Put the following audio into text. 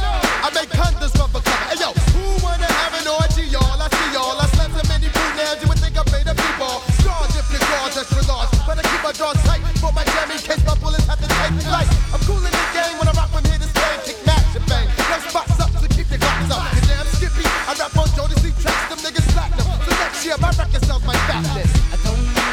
I make condoms rubber cover. Hey yo, who wanna have an orgy, y'all? I see y'all. I slam so many blue nails, you would think I made a people. Stars if you're gorgeous for large.